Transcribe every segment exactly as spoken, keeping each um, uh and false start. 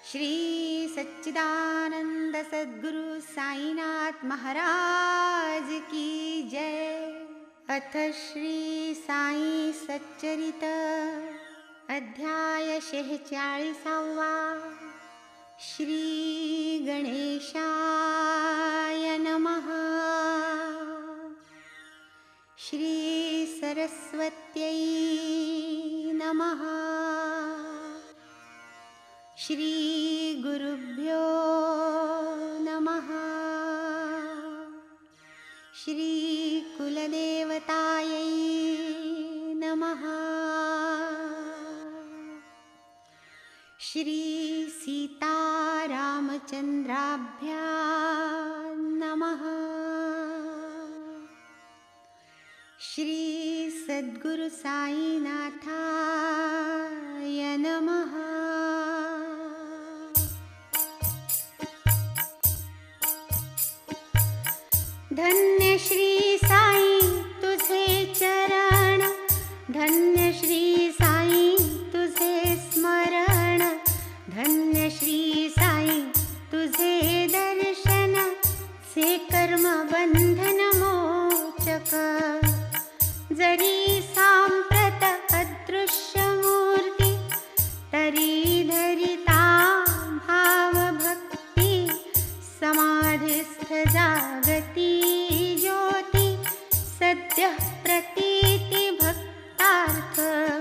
श्री सच्चिदानंद सद्गुरु साईनाथ महाराज की जय। अथ श्री साई सच्चरित अध्याय शेहेचाळीसावा। श्री गणेशाय नमः। श्री सरस्वत्यै नमः। श्री गुरुभ्यो नमः। श्री कुलदेवतायै नमः। श्री सीतारामचन्द्राभ्यां नमः। श्री सद्गुरु साईनाथाय नमः। धन्य श्री साई तुझे चरण, धन्य श्री साई तुझे स्मरण, धन्य श्री साई तुझे दर्शन, से कर्म बंधन मोचक। जरी सांप्रत अदृश्य मूर्ती, तरी धरिता भाव भक्ती, समाधिस्थ जागती ज्योती, सद्यः प्रतीति भक्तार्थ।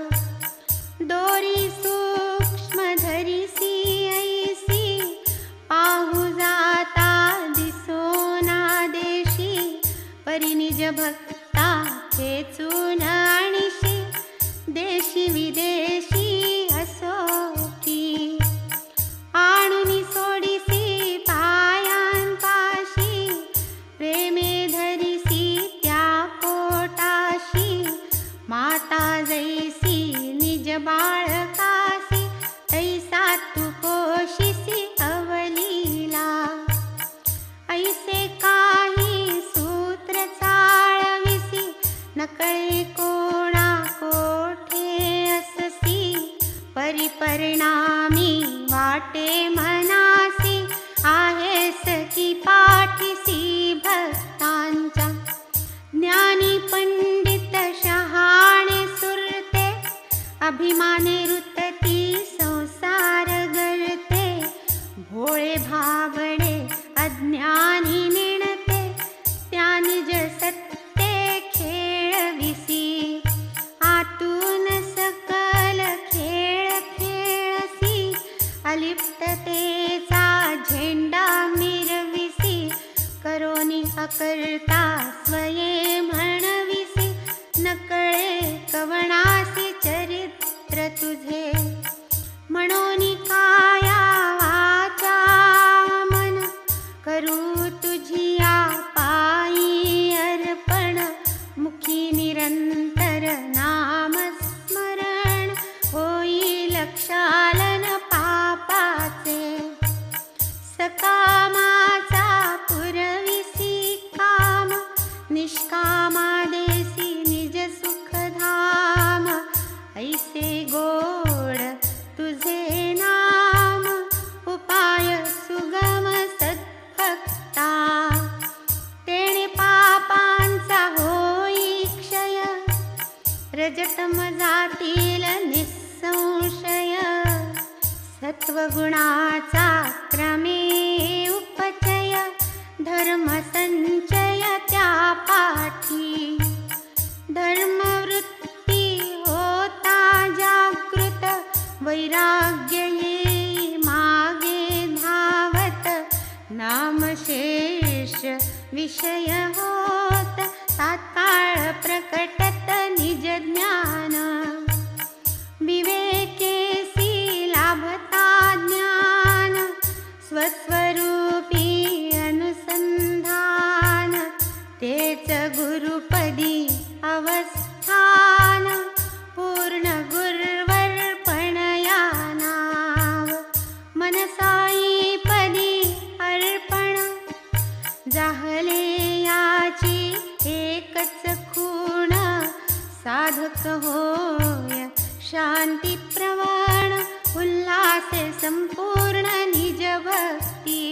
दोरी सूक्ष्म धरिसी ऐसी, पाहु जाता दिसोना देशी, परी निज भक्ता खेचून आणिशी, देशी विदेशी असो की। आणुनी सोडिसी पायांपाशी, प्रेमे धरिसी त्या पोटाशी, माता जैसी निज बाळकासी, तैसा तू पोशिसी अवलीला। ऐसे काही सूत्र चाळविसी, नकळे कोणा कोठे अससी, परिपरिणामी वाटे मनासी, आहेस की पाठीसी भक्तांच्या। ज्ञानी पंडित शहाणे सुरते, अभिमाने रुतती संसार गळते, भोळे भाबडे अज्ञानी नेणते, त्या निज सत्ते खेळविसी। आतून सकल खेळ खेळसी, अलिप्ततेचा झेंडा मिरविसी, करोनी अकर्ता स्वये म्हणविसी, नकळे कवणासी चरित्र तुझे। म्हणोनी काया वाचा मन, करू तुझिया पायी अर्पण, मुखी निरंतर नामस्मरण, होई लक्षालन पापाचे। सकामाचा पुरविसी काम, निष्कामा देसी निज सुखधाम, ऐसे गोड तुझे नाम, उपाय सुगम सद्भक्ता। तेणे पापांचा होई क्षय, रजतम जातील निसंशय, सत्वगुणाचा क्रमे उपचय, धर्म संचय त्या पाठी। धर्मवृत्ती होता जागृत, वैराग्य येई मागे धावत, नामशेष विषय होत, तात्काळ प्रकटत निज ज्ञान। विवेकेसी लाभता ज्ञान, स्वस्वरूपी अनुसंधान, तेच गुरुपदी अवस्थान, पूर्ण गुर्वर्पण या नाव। मनसाई पदी अर्पण, जाहले याची एकच खूण, साधक होय शांती प्रवण, उल्हासे संपूर्ण निज भक्ती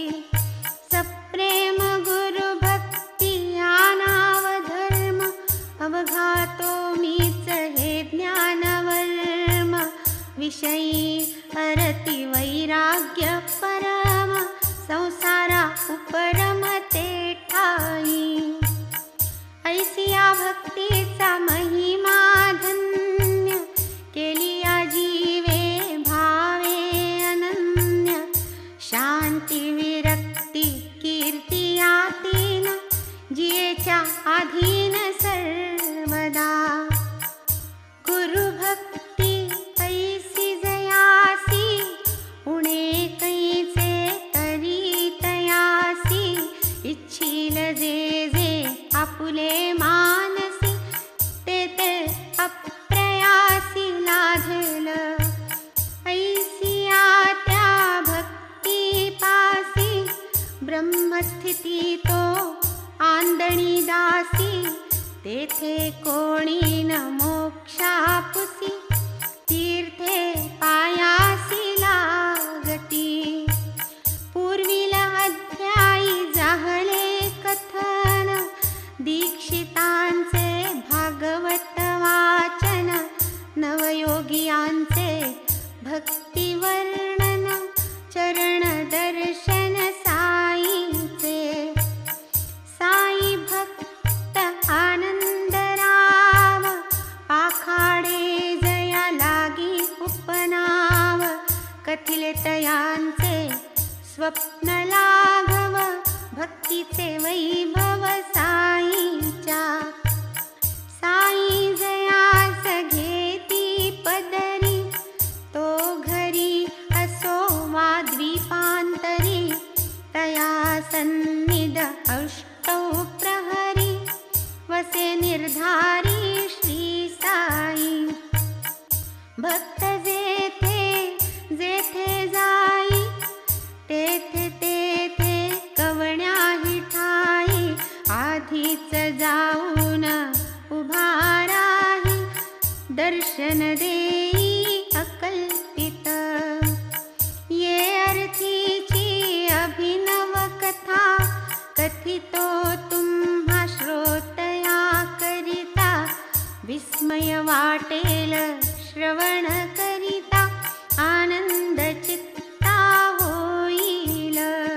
सप्रेम गुरु भक्ती आनाव धर्म अवघातो मीच हे ज्ञानवर्म विषयी अरती वैराग्य परम संसारा उपरमते ठाई ऐसिया भक्तीचा महिमा धन्य केलिया जीवे भावे अनन्य शांती विरक्ती कीर्ती यातीन जियेच्या अधीन सर्वदा गुरु भक्ती ऐसी जयासी उणे कैचे तरी तयासी इच्छिल जे जे आपुले मानसी ते ते अप्रयासी लाधेल ऐसिया त्या भक्ती पासी ब्रह्मस्थिती तो आंदणी दासी तेथे कोणी न मोक्षापुसी तीर्थे पायासी लागती पूर्वील अध्यायी जाहले कथन दीक्षितांचे भागवत वाचन नवयोगियांचे भक्ती वर्णन चरण दर्शन साईचे साई भक्त आनंदराव पाखाडे जया लागी उपनाव कथिले तयांचे स्वप्न लाघव भक्तीचे वैभव साईच्या साई जयास घेती पदरी तो घरी असो वा द्वीपांतरी तया सन्निध अष्टौ प्रहरी वसे निर्धारी श्री साई भक्त जेथे जेथे जाई तेथे तेथे कवण्याही ठाई आधीच जाऊन उभा राही दर्शन देई अकल्पित ये अर्थीची अभिनव कथा कथितो तुम्हा श्रोतया करिता विस्मय वाटेल श्रवण करिता आनंद चित्ता होईल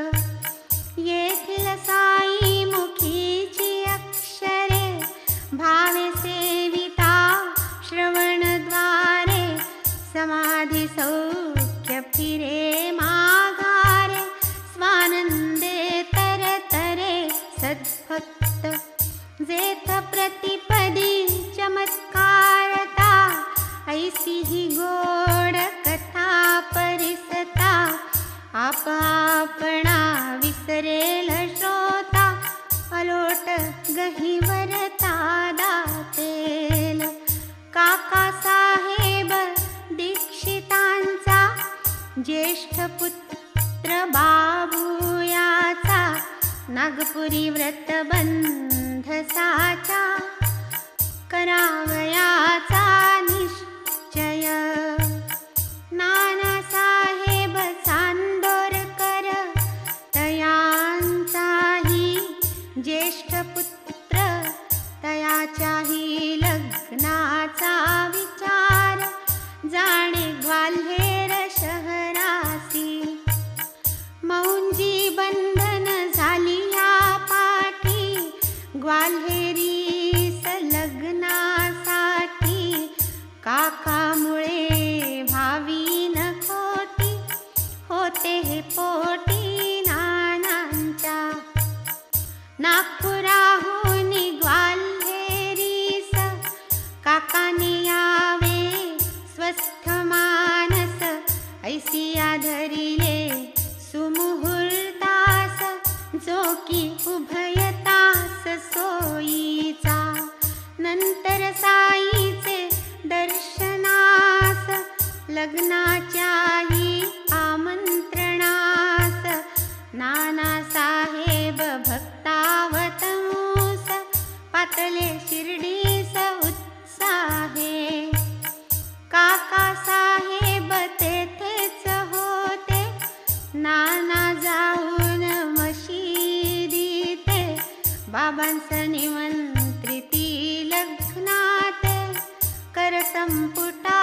येथील साई मुखीची अक्षरे भावे सेविता श्रवणद्वारे समाधी सौख्य फिरे माघारे स्वानंदे तरतरे सद्भक्त जेथ प्रतिपदी चमत्कारता ऐसी ही गोड कथा परिसता आपणा विसरेल श्रोता अलोट गहिवरता दातेल काका साहेब दीक्षितांचा ज्येष्ठ पुत्र बाबूयाचा नागपुरी व्रतबंध साचा करावयाचा निश्चय नानासाहेब चांदोरकर तयांचाही ज्येष्ठ पुत्र तयाच्याही लग्नाचा विचार जाणे ग्वाल्हेर शहरासी मौंजी बंधन झाली या पाठी ग्वाल्हेरी लग्नासाठी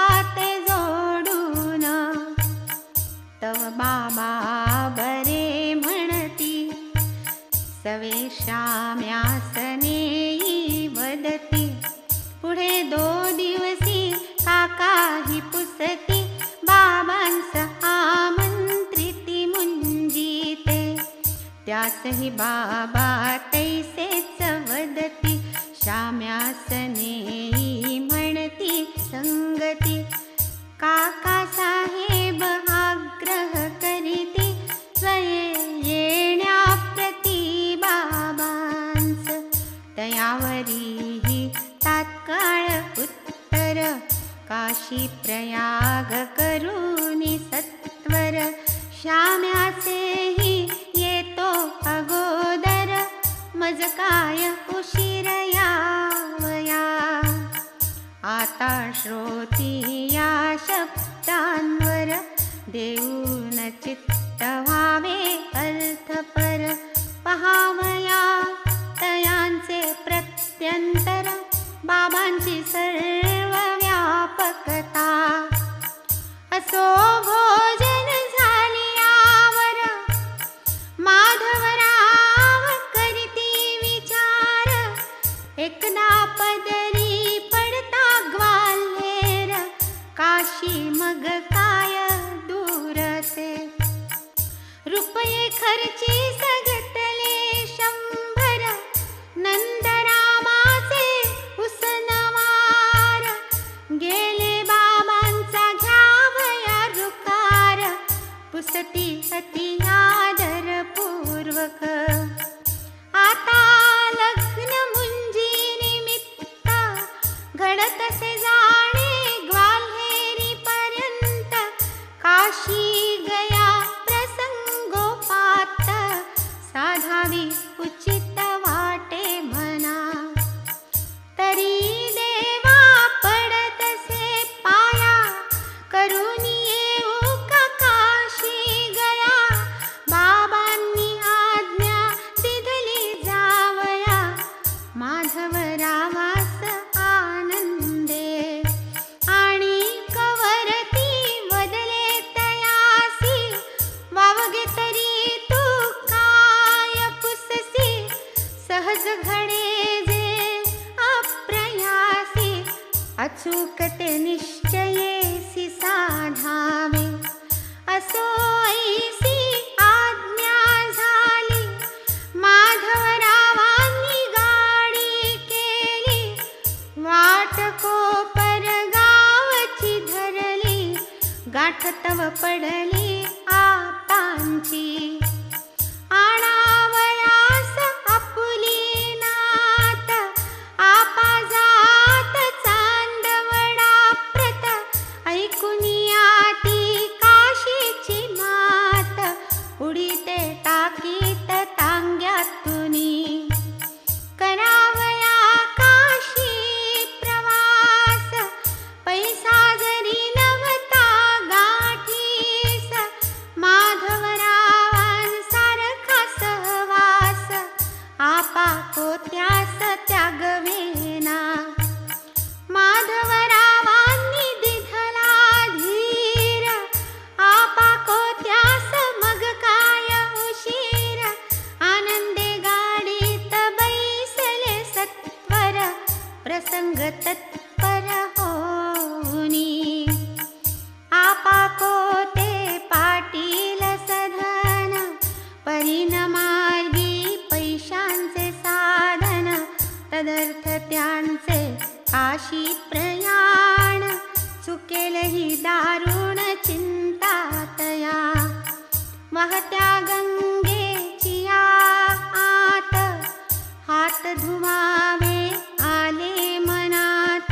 ते जोडून. तव बाबा बरे म्हणती, सवे श्याम्यासनेई वदती. पुढे दो दिवसी काकाही पुसती, बाबांस आमंत्रिती मुंजीते. त्यासही बाबा तैसेच वदती, श्याम्यासनेई म्हणती संगती. काका साहेब आग्रह करीती, स्वये येण्याप्रती बाबांस. तयावरीही तात्काळ उत्तर, काशी प्रयाग करूनी सत्वर. श्याम्यासेही येतो अगोदर, मज काय उशीर यावया. आता श्रोती या शब्दांवर, देऊन चित्त व्हावे अर्थपर. पहावया तयांचे प्रत्यंतर, बाबांची सर्व व्यापकता. असो भोजन झालियावर, माधवराव करीती विचार. एकदा पदरी पडता ग्वाल्हेर, काशी मग काय दूरसे. रुपये खर्ची सगतले शंभर, नंदरामाचे उसनवार. गेले बाबांचा घ्यावया रुकार, पुसती अति आदरपूर्वक. आता लग्न मुंजी निमित्त, घडतसे जाणे ग्वाल्हेरी पर्यंत. काशी गया प्रसंगोपात, साधावी उचित वाटे म्हणा. तरी देवा पडतसे पाया, करूनी येऊ का काशी गया. बाबांनी आज्ञा दिधली जावया, माधवरावास आनंदे. आणि कवरती वदले तयासी, वावगे तरी तू काय पुससी. सहज घडे जे अप्रयासी, अचूक ते निश्चयेसी साधावे. असो ऐसी आज्ञा झाली, माधवरावांनी गाडी केली. वाट कोपर गावची धरली, गाठ तव पडली आपांची. आणावयास आपुली नात, आपा जात चांदवडा प्रत. ऐकुनिया ती काशीची मात, उडीते टाकीत तांग्यातुनी. करावया काशी प्रवास, पैसा जरी नव्हता गाठीस. माधवरावांसारखा सहवास, आपा कोत्यास त्यागवेना. माधवरावांनी दिधला धीर, आपा कोत्यास मग काय उशीर. आनंदे गाडीत बैसले सत्वर, प्रसंग तत्पर होनी. आपा कोते पाटील सधन, परिणमार्गी पैशांचे साधन. तदर्थ त्यांचे काशी प्रयाण, चुकेलही दारुण चिंता तया. वाहत्या गंगेची आत, हात धुवावे आले मनात.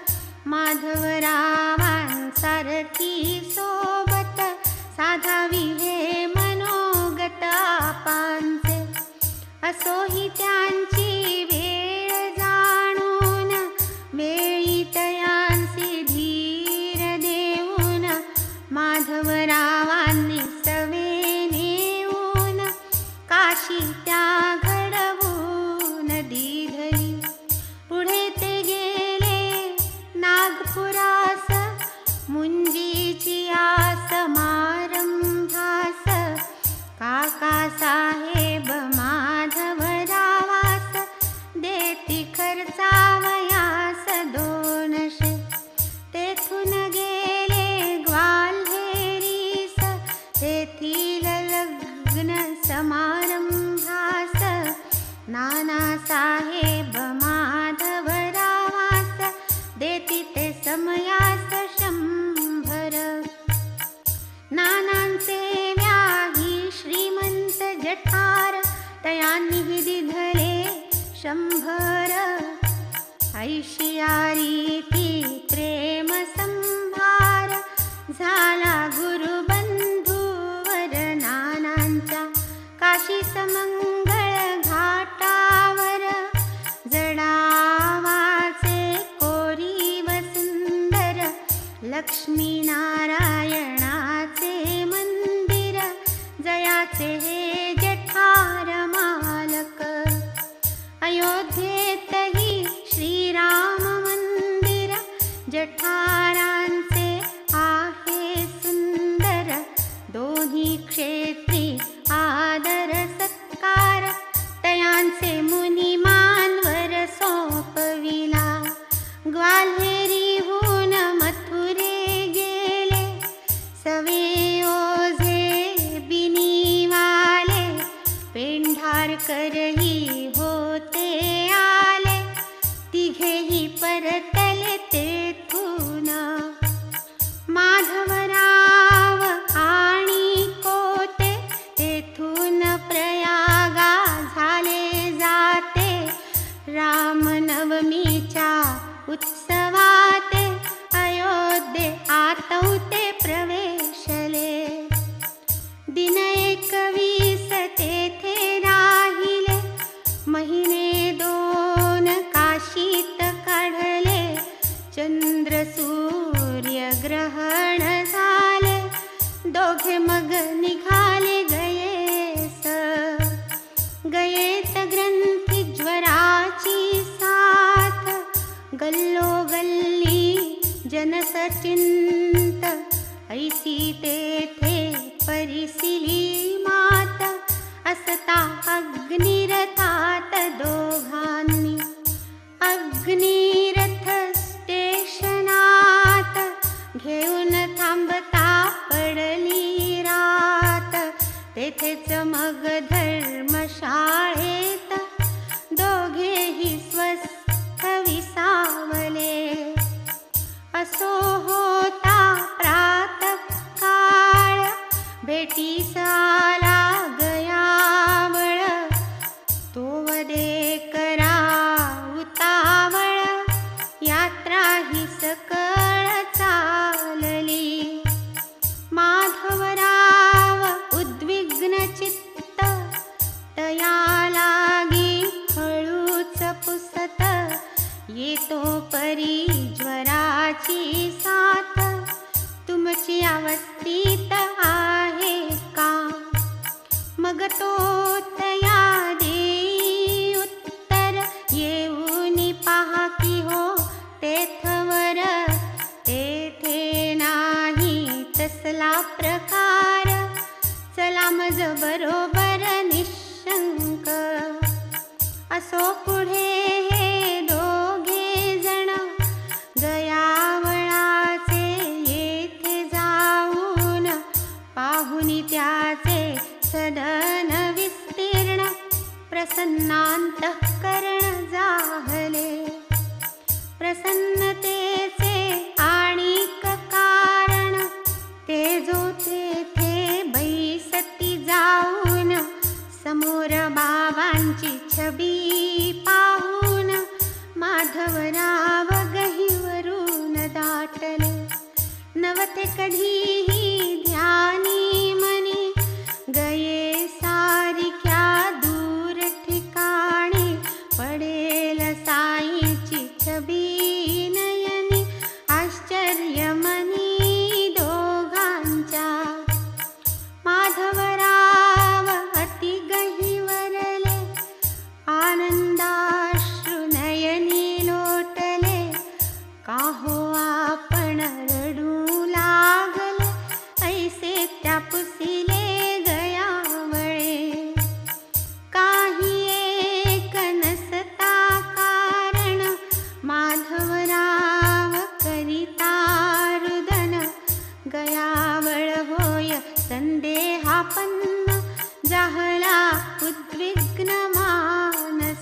माधवरावांसारखी सोबत, साधावी हे मनोगत आपांचे. असोही त्यांची वेळ जाणून, वेळी तयांसी धीर देऊन. माधवरावांनी सवे नेऊन, काशी त्या घडवून दिधली. नानासाहेब माधवरावास देती ते समयास शंभर. नानांचे व्याही श्रीमंत जठार तयांनी दिधले शंभर. ऐशियारीती प्रेम संभार झाला गुरुबंधूवर नानांच्या. काशी समंगळ घाटावर जडावाचे कोरी व सुंदर. लक्ष्मी नारायणाचे मंदिर जयाचे हे जठार मालक. अयोध्येतही श्रीराम मंदिर जठारांचे आहे सुंदर. दोन्ही क्षेत्री आदर सत्कार तयांचे मुनी मानवर सोपविला. ग्वाल्हेरीहून मथुरे गेले सवे ओझे बिनीवाले. पेंढारकरही होते आले तिघेही परतले तेथून. माधवराव आणि कोते तेथून प्रयागा झाले जाते. रामनवमीच्या उत्सवाते अयोध्ये आतवते प्रवेशले. दिन एकवीस तेथे राहिले महिने दोन काशीत काढले. चंद्र सूर्य ग्रहण झाले दोघे मग निघाले गयेस. गयेत ग्रंथी ज्वराची साथ गल्लोगल्ली जनसचिंत. ऐसी तेथे परिसिली मात असता अग्निरथात दोघांनी. अग्निरथ स्टेशनात घेऊन थांबता पडली रात. तेथेच मग धर्मशाळेत दोघेही स्वस्थ विसावले. असो होता प्रातःकाळ भेटीस आला गयावळ. तो वदे करा उतावळ यात्रा ही सकळ चालली. माधवराव उद्विग्न चित्त तया लागी हळूच पुसत. येतो परी ज्वराची साथ तुमची अवस्थित आहे का. मग तो तया देई उत्तर येऊनी पहा की हो तेथवर. तेथे नाही तसला प्रकार चला मज बरोबर निशंक. असो पुढे हे दोघे जण गयावळाचे येथे जाऊन पाहुनी त्याचे सदन विस्तीर्ण. प्रसन्नांतःकरण जाहले. प्रसन्नतेचे आणिक कारण ते जो तेथे बैसती जाऊन समोर बाबांची छबी पाहून माधवराव गहिवरून दाटले. नवते कधीही ध्यानी मनी गये सारिख्या दूर ठिकाणी. पडेल साईची छबी नयनी आश्चर्य मनी दोघांच्या. माधवराव अति गहिवरले आनंदाश्रु नयनी लोटले. काहो आपण रडू लागले ऐसे त्या पुसिले गयावळे. काही एक नसता कारण माधवराव करिता रुदन. गयावळ होय संदेहापन्न जाहला उद्विग्न मानस.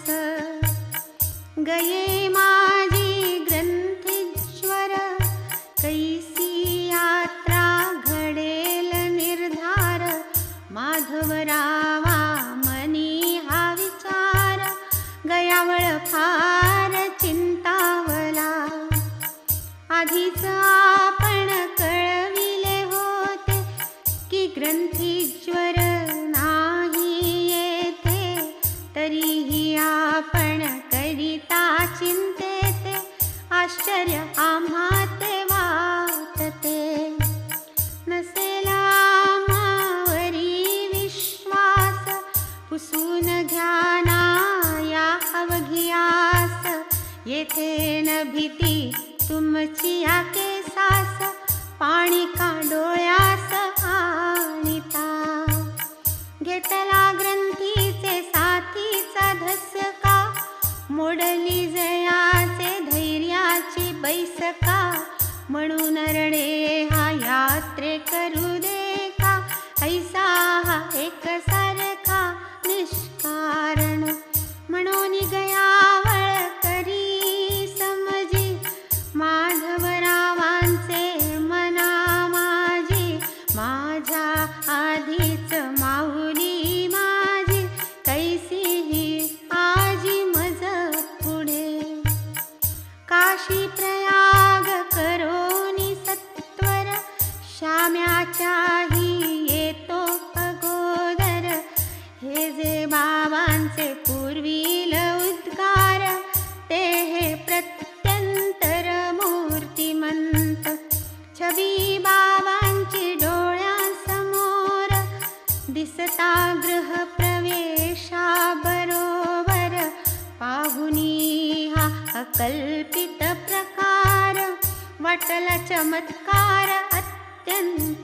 ग्रंथीज्वर नाही येथे, तरीही आपण करिता चिंतेते, आश्चर्य आम्हा ते वाटते. नसेला आम्हावरी विश्वास, पुसून घ्या ना या अवघियास, येथे न भीती तुमची या केसास, पाणी का डोळ्यास आणिता. घेतला ग्रंथीचे साथीचा धसका, मोडली जयाचे धैर्याची बैसका, म्हणून रडे हा यात्रे करू दे का, ऐसा हा एक सारखा निष्कारण. म्हणून गयावळ करी समजी, माधवरावांचे मना माझी, माझ्या आधीच माऊली माझी, कैसीही आजी मज पुढे. काशी प्रयाग करोनी सत्वर, श्याम्याच्याही येतो अगोदर, हे जे बाबांचे पूर्वील उद्गार, ते हे प्रत्यंतर मूर्तिमंत. छबी बाबांची डोळ्यासमोर, दिसता गृह प्रवेशाबरोबर, पाहुनी हा अकल्पित प्रकार, वाटला चमत्कार अत्यंत.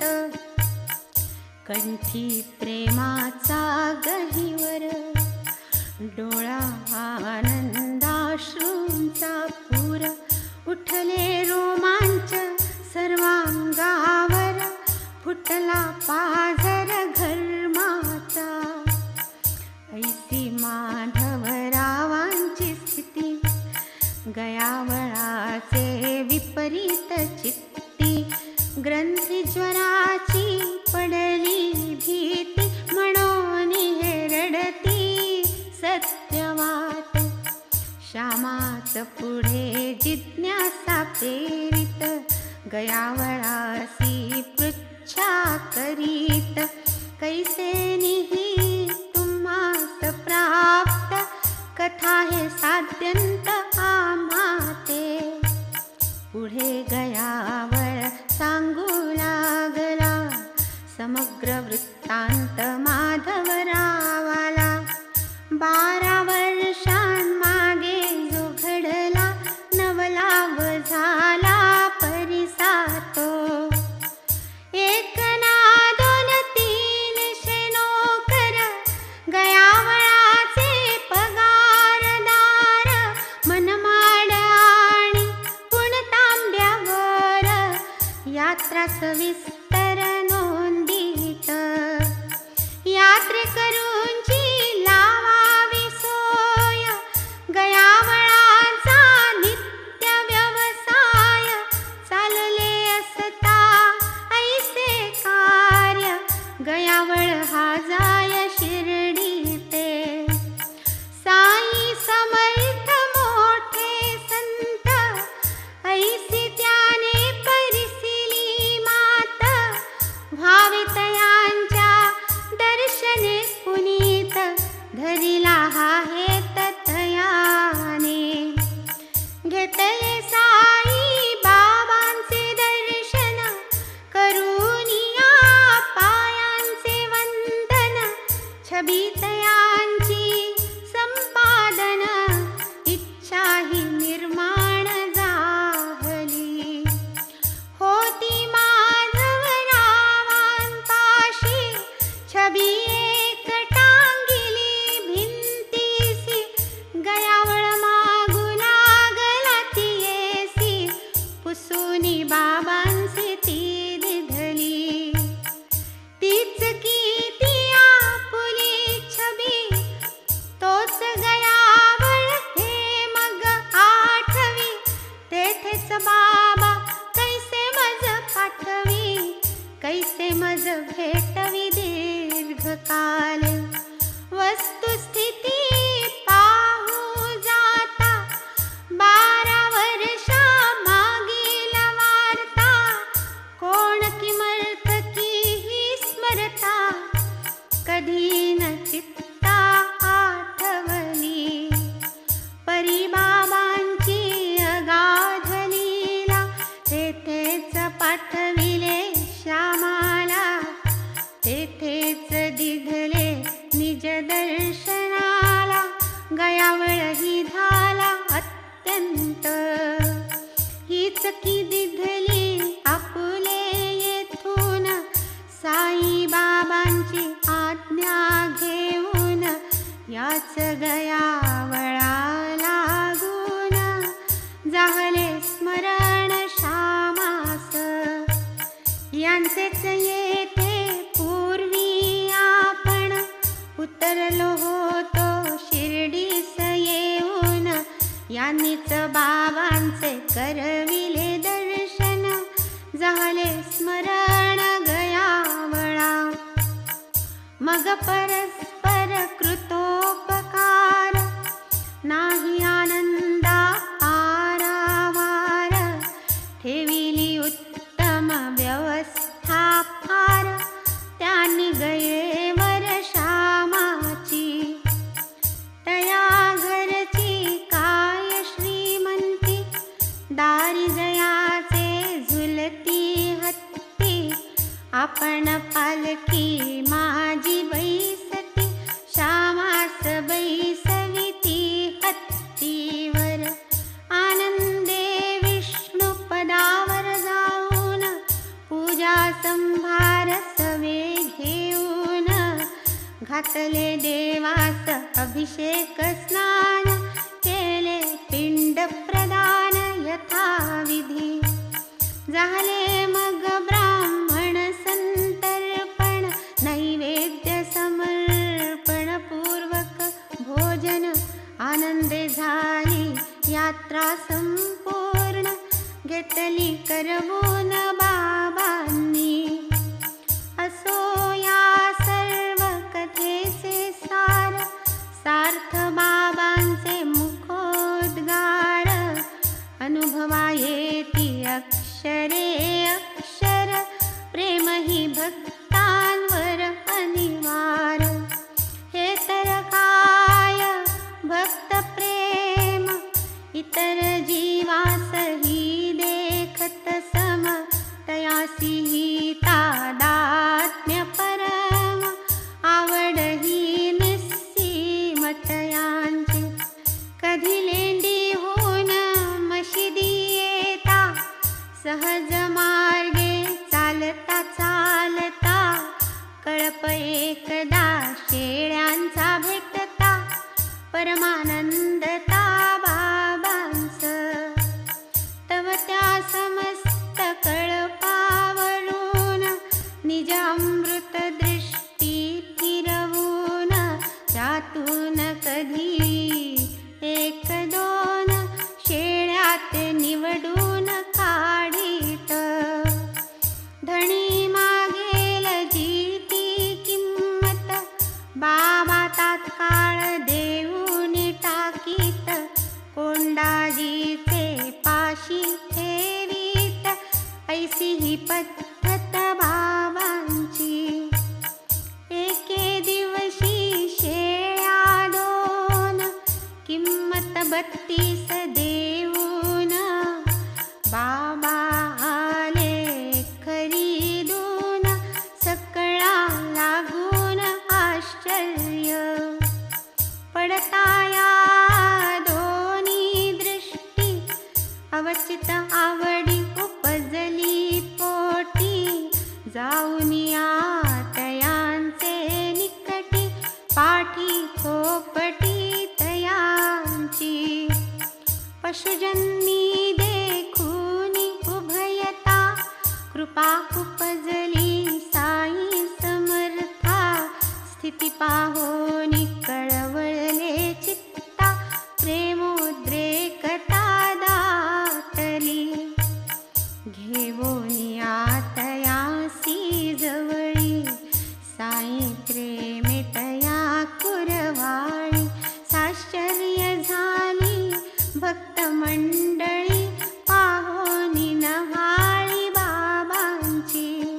कंठी प्रेमाचा गहिवर, डोळा आनंदाश्रूंचा पूर, उठले रोमांच सर्वांगावर, फुटला पाझर घर्माचा. ऐसी माधवरावांची स्थिती, गयावळाचे विपरीत चित्ती, ग्रंथीज्वराची पडली भीती, म्हणून हे रडती सत्यवात. श्यामाच पुढे जिज्ञासा प्रेरित, गयावळासी पृच्छा करीत, कैसे निही तुम्हास प्राप्त, कथा हे साध्यंत आम्हा ते. पुढे गयावळ सांगू लागला, समग्र वृत्तांत माधवरावाला. बारा वर्षांमागे जो घडला, नवलाव झाला परिसा तो. एक ना दोन तीन शेनोकर, गयावळाचे पगारदार, मनमाड आणि पुणतांब्यावर, यात्रा सविस्तर नोंदीत. यात्रेकरूंची लावावी सोय, गयावळाचा नित्य व्यवसाय, चालले असता ऐसे कार्य, गयावळ हा जाय शिर्डीते. साई समर्थ मोठे संत, ऐसी त्याने परिसिली मात, भावितयांच्या दर्शने पुनीत, धरिला हा हेत तयाने. घेतले साई बाबांचे दर्शन, करूनिया पायांचे वंदन, छबीतयांची संपादन, इच्छाही निर्माण झाली. होती माधवरावांपाशी छबी एक टांगिली भिंतीसी, गयावळ मागू लागला ती येसी, पुसूनी बाबांची ती दिधली. तीच की ती आपुली छबी, तोच गयावळ हे मग आठवी, तेथेच बाबा कैसे मज पाठवी, कैसे मज भेटवी दीर्घकाल. वस्तुस्थिती पाहू जाता, बारा वर्षा मागील वार्ता, कोण किमर्थ की ही स्मरता. करविले श्यामाला, तेथेच दिधले निज दर्शनाला. गयावळही झाला अत्यंत, हीच की दिधली आपुले येथून. साई बाबांची आज्ञा घेऊन, याच गयावळा लागून. जाहले स्मरण श्यामास, यांचेच येथे पूर्वी आपण. उतरलो होतो शिर्डीस येऊन, यांनीच बाबांचे करविले दर्शन. झाले स्मरण गयावळा, मग परस्पर कृतोपकार. नाही आनंदा आरावार, ठेविली उत्तम व्यवस्था फार. त्यांनी गयेवर श्यामाची, तया घरची काय श्रीमंती. दारी जयाचे झुलती हत्ती, आपण पालखी माझी बैसती. श्यामास बैसविती हत्तीवर, आनंदे विष्णू पदावर जाऊन. पूजा संभार सवे घेऊन, घातले देवास अभिषेक स्नान. केले पिंड प्रदान यथाविधी, झाले मग ब्राह्मण संतर्पण. नैवेद्य समर्पण पूर्वक भोजन, आनंदे झाली यात्रा संपूर्ण. घेतली करवून बाबांनी, असो या सर्व कथेचे सार. सार्थ बाबांचे मुखोद्गार, अनुभवा येती अक्षरे अक्षर. प्रेम ही भक्तांवर अनिवार, हे तर काय भक्त प्रेम. इतर जीवासही देखत सम, तयासी ही तादात्म्य परम. आवड ही निस्सीम तयांची, कधी लेंडी होऊन मशिदी येता. सहज मार्गे चालता चालता, कळप एकदा शेळ्यांचा भेटता. परमानंदता बाबांच, तव त्या समस्त कळपावरून. निज अमृत दृष्टी फिरवून, त्यातून कधी एक दोन शेळ्यात निवडून काढीत. धणी मागेल जी ती किंमत, बाबा तात्काळ देऊन टाकीत. कोंडाजीचे पाशी ठेवीत, ऐसी ही पद्धत बाबांची. एके दिवशी शेळ्या दोन, किंमत बत्तीस देऊन. बाबा आले खरीदून, सकळा लागून आश्चर्य. पडता या दोन्ही दृष्टी, अवचित आवडी उपजली पोटी. जाऊन या तयांचे निकटी, पाठी थोपटी तयांची. पशुजन्मी देखूनी उभयता, कृपा उपजली साई समर्था. स्थिती पाहोनी कळवळले चित्ता, प्रेमोद्रेकता दाटली. घेवोनी आतयासी जवळी, साई प्रेमे तया कुरवाळी. साश्चर्य झाली भक्त मंडळी, पाहोनी नव्हाळी बाबांची.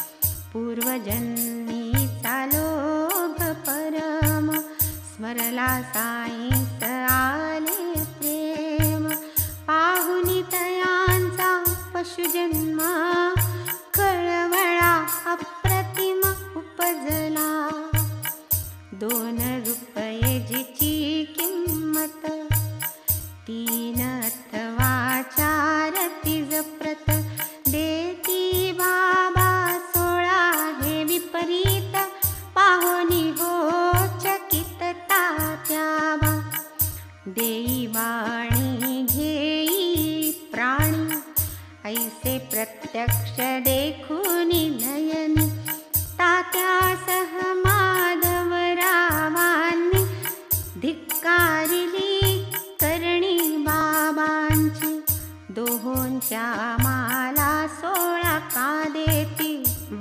पूर्वजन्मीचा लोभ परम, स्मरला साईंस आले प्रेम. पाहुनी तयांचा पशुजन्म,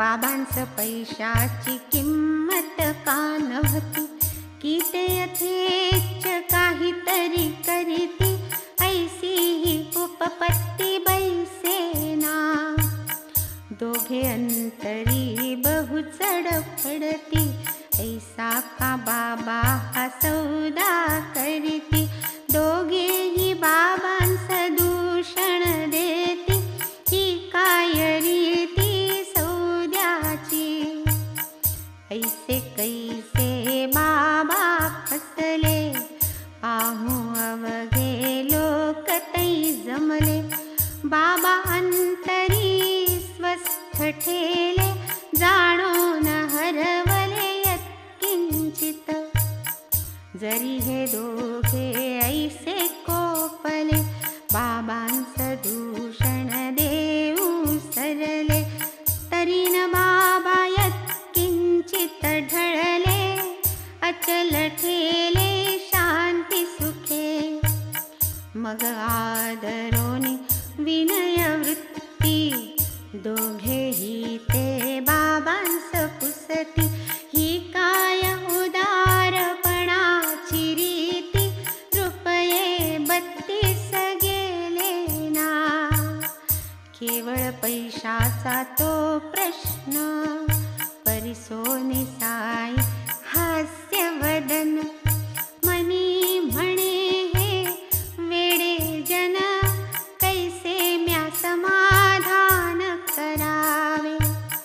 बाबांस पैशाची किंमत का नव्हती, की ते यथेच्छ काहीतरी करीती, ऐसी ही उपपत्ती बैसेना. दोघे अंतरी बहु चढपडती, ऐसा का बाबा हा सौदा करीती. दोघेही बाबांस दूषण देती, ही काय रीती सौद्याची. ऐसे कैसे बाबा फसले, पाहू अवघे लोक तै जमले. बाबा अंतरी स्वस्थ ठेले, जाणो न हरवले यत्किंचित. जरी हे दोघे ऐसे कोपले, बाबांस दूषण देऊ सरले. तरी न बाबा यत्किंचित ढळले, अचल ठेले शांती सुखे. मग आदरोनी विनय वृत्ती, दोघेही ते बाबांस पुसती. ही काय उदारपणाची रीती, रुपये बत्तीस गेले ना. केवळ पैशाचा तो प्रश्न, परिसोनी साई हास्यवदन. मनी म्हणे हे वेडे जन, कैसे म्या समाधान करावे.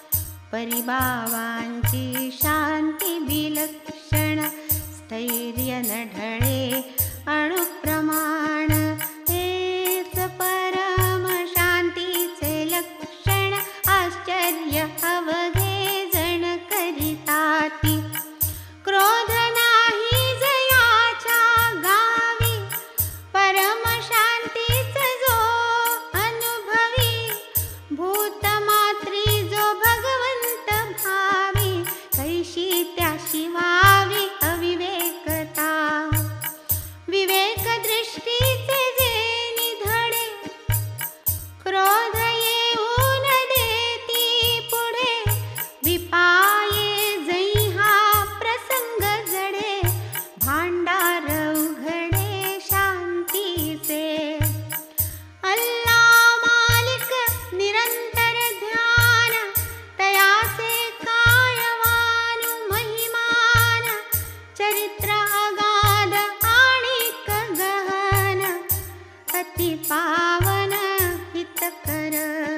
परिबावांची शांती विलक्षण, स्थैर्य न ढळे अणुप्रमाण. हेच परम शांतीचे लक्षण, आश्चर्य अवघे जण करिताती. क्रोध नाही जयाच्या गावी, परम शांतीच जो अनुभवी. भूतमात्री जो भगवंत भावी, कैशी त्या शिवावी अविवेकता. विवेक दृष्टीचे जे निधडे, क्रोध येऊन देती पुढे. विपाये जै हा प्रसंग जडे, भांडार उघडे शांतीचे. अल्ला मालिक निरंतर ध्यान, तयासे कायवानु महिमान. चरित्र अगाध आणिक गहन, अति पावन हितकर.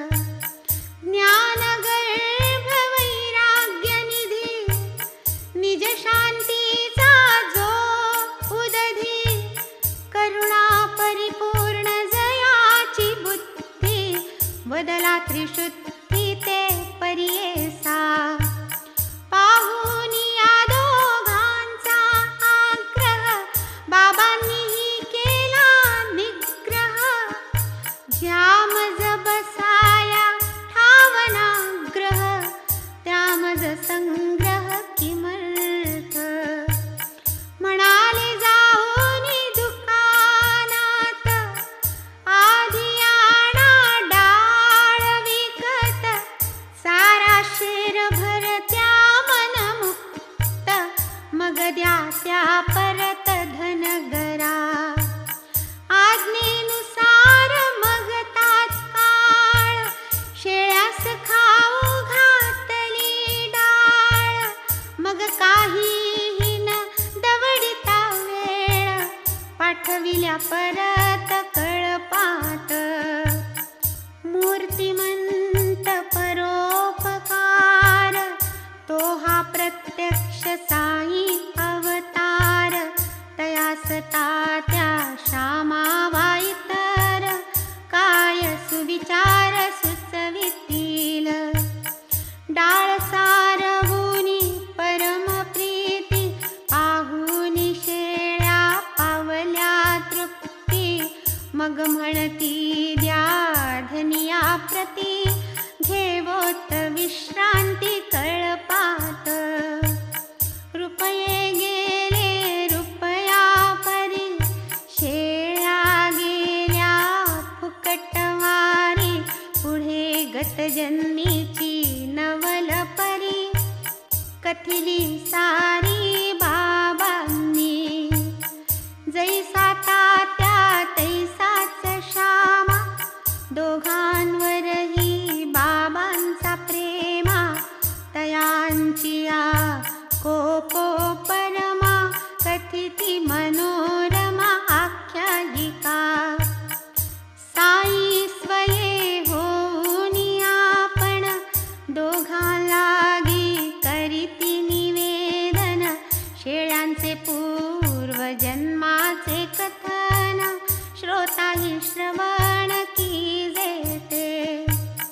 ज्ञान गर्भ वैराग्य निधी, निज शांतीचा जो उदधी. करुणा परिपूर्ण जयाची बुद्धी, बदला त्रिशुद्धी ते परियेसा. पाहुनी या दोघांचा आग्रह, बाबांनीही केला निग्रह. ज्यामज बसाया ठावनाग्रह, त्यामज संग्रह किमर्थ. म्हणाले जाऊनी दुकानात, आधी आणा डाळ विकत. सारा शेरभर त्या मनमुक्त, मग द्या त्या परत धनगरा. आज्ञेनुसार मग तात्काळ, शेळ्यास खाऊ घातली डाळ. मग काहीही न दवडिता वेळ, पाठविल्या परत कळपात. मूर्तिमंत परोपकार, तो हा प्रत्यक्ष साई अवतार. कथिली सारी बाबांनी. जैसा तात्या तैसाच श्यामा, दोघांवरही बाबांचा प्रेमा. तयांची आ कोपो परमा, कथिती मनोरमा आख्यायिका. साई स्वये होऊनी आपण, दोघां लागी करीती निवेदन. शेळ्यांचे पूर्वजन्माचे कथन, श्रोताही श्रवण कीजे ते.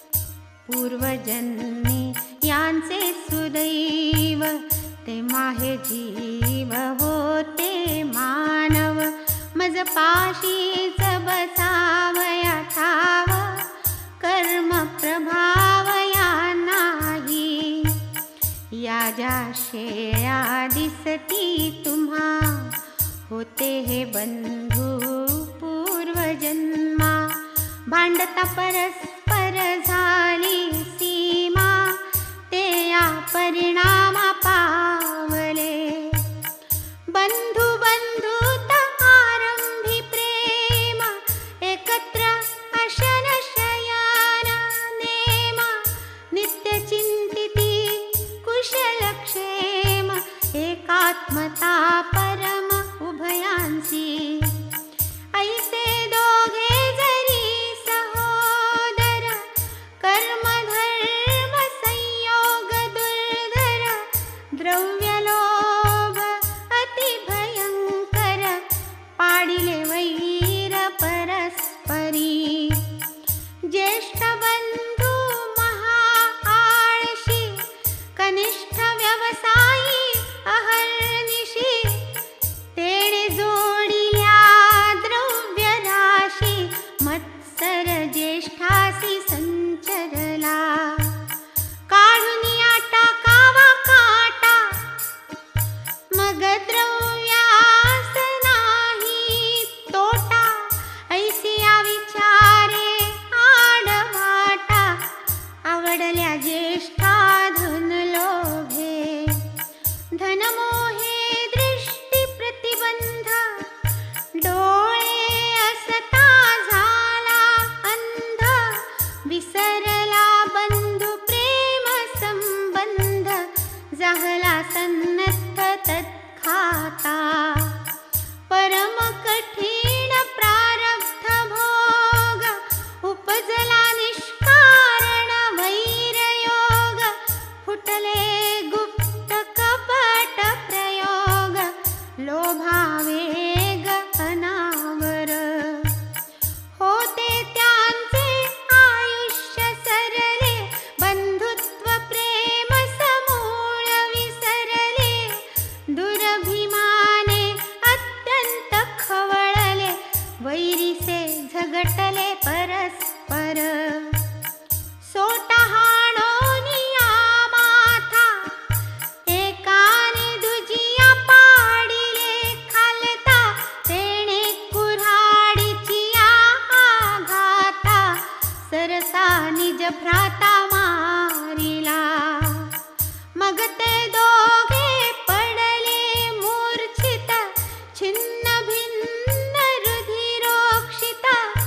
पूर्वजन्मी यांचे सुदैव, ते माहे जीव होते मानव. मज पाशीच बसावया ठाव, कर्म प्रभावया नाही. या ज्या शेळ्या दिसती तुम्हा, होते हे बंधू पूर्वजन्मा. भांडता परस्पर झाली सीमा, ते या परिणामा पावले. बंधू बंधुता आरंभी प्रेम, एकत्र अशन शयन नेम. नित्य चिंतिती कुशलक्षेम, एकात्मता परम उभयांसी. ऐसे दोघे जरी सहोदर, कर्म धर्म संयोग दुर्धर. द्रव्य लोभ अति भयंकर, पाडिले वैर परस्परी. ज्येष्ठ बंधू महा आळशी, कनिष्ठ व्यवसायी अहर्निशी. तेणे जोडिल्या द्रव्य राशी, मत्सर ज्येष्ठासी संचरला. काढूनिया टाकावा काटा, मग द्रव्यास नाही तोटा. ऐसिया विचारे आडवाटा, आवडल्या ज्येष्ठा धन लोभे. धन मोहे दृष्टी प्रतिबंध, डोळे असता झाला अंध. विसरला बंधू प्रेम संबंध, जाहला सन्नद्ध तत्खाता. परम कठीण प्रारब्ध भोग, उपजला निष्कारण वैरयोग. फुटले गुप्त कपट प्रयोग, लोभावेग अनावर. होते त्यांचे आयुष्य सरले, बंधुत्व प्रेम समूळ विसरले. दुरभिमाने अत्यंत खवळले, वैरीसे झगटले परस्पर. सोटा हाणोनिया माथा, एकाने दुजिया पाडिले खालता. तेणे कुऱ्हाडीचिया आघाता, सरसा निज भ्राता मारिला. मग ते दोघे पडले मूर्छित, छिन्न भिन्न रुधिरोक्षित.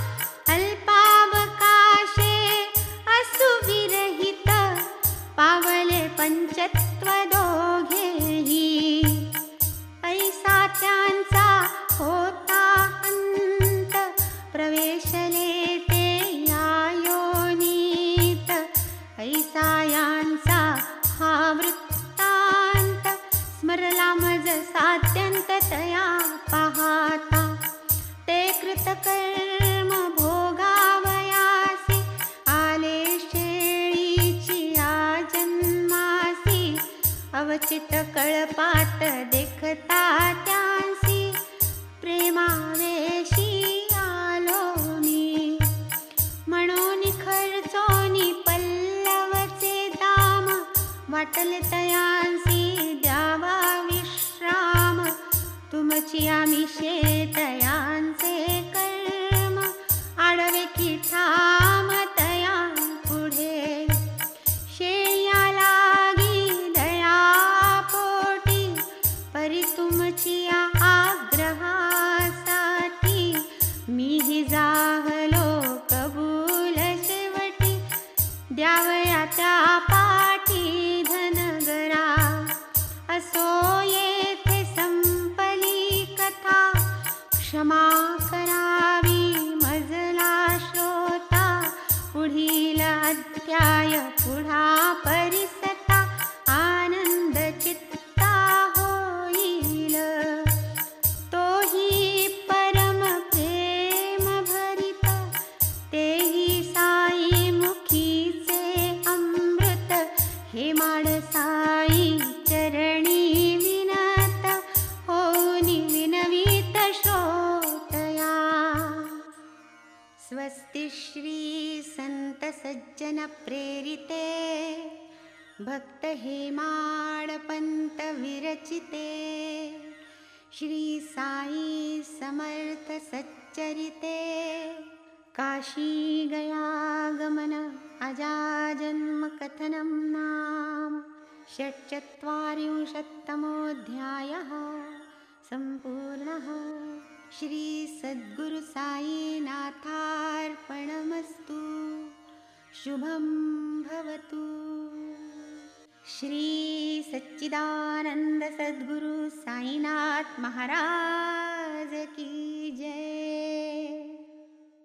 अल्पावकाशे असुविरहित, पावले पंचत्व दोघेही. ऐसा त्यांचा होता अंत, प्रवेशले ते या योनीत. ऐसा यांचा हा वृत्तांत, स्मरला मज सात्यंत तया पाहता. ते कृतकर्म भोगावयासी, आले शेळीची या जन्मासी. अवचित कळपात देखता त्यांसी, प्रेमावेशी आलो मी. म्हणून खर्चोनी पल्लवचे दाम, वाटले तयांसी द्यावा विश्राम. तुमची आम्ही शेतयांचे कर्म, आडवे की ठाम तयां पुढे. शेळ्या लागी दया हेमाडसाई चरणी विनत होनी विनवीत श्रोतया। स्वस्ति श्री संत सज्जन प्रेरिते भक्त हेमाडपंत विरचिते श्री साई समर्थ सच्चरिते काशी गया गमन अजाजन्म कथनं नाम षट्चत्वारिंशत्तमोऽध्यायः सम्पूर्णः। श्री सद्गुरु साईनाथार्पणमस्तु। शुभं भवतु। श्री सच्चिदानंद सद्गुरु साईनाथ महाराज की